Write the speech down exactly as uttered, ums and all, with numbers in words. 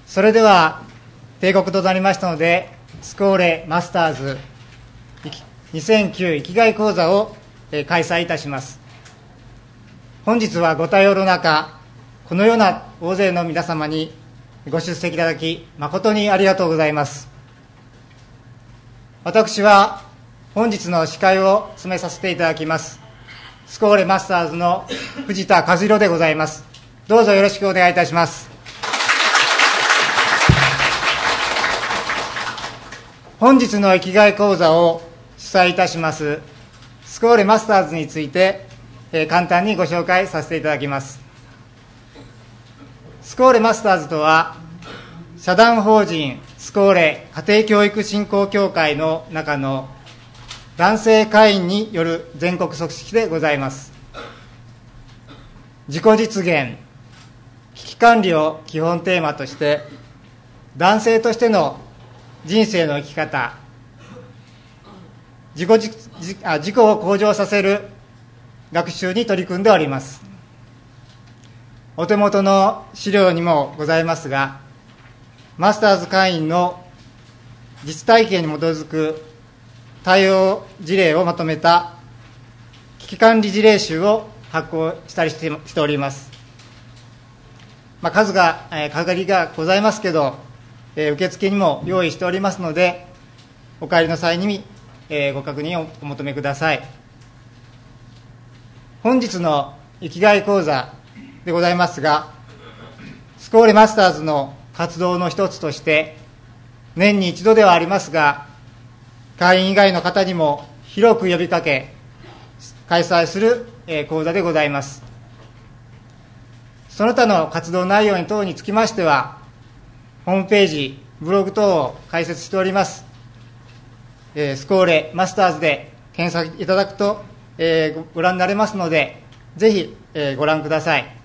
それでは定刻となりましたので、スコーレマスターズにせんきゅう生きがい講座を開催いたします。本日はご多様の中、このような大勢の皆様にご出席いただき誠にありがとうございます。私は本日の司会を務めさせていただきますスコーレマスターズの藤田和弘でございます。どうぞよろしくお願いいたします。本日の生きがい講座を主催いたしますスコーレマスターズについて、えー、簡単にご紹介させていただきます。スコーレマスターズとは、社団法人スコーレ家庭教育振興協会の中の男性会員による全国組織でございます。自己実現、危機管理を基本テーマとして、男性としての人生の生き方、自己、自己を向上させる学習に取り組んでおります。お手元の資料にもございますが、マスターズ会員の実体験に基づく対応事例をまとめた危機管理事例集を発行したりしてしております。まあ、数が、えー、限りがございますけど、えー、受付にも用意しておりますので、お帰りの際に、えー、ご確認をお求めください。本日の生きがい講座でございますが、スコーレマスターズの活動の一つとして、年に一度ではありますが、会員以外の方にも広く呼びかけ、開催する講座でございます。その他の活動内容等につきましては、ホームページ、ブログ等を開設しております。スコーレマスターズで検索いただくとご覧になれますので、ぜひご覧ください。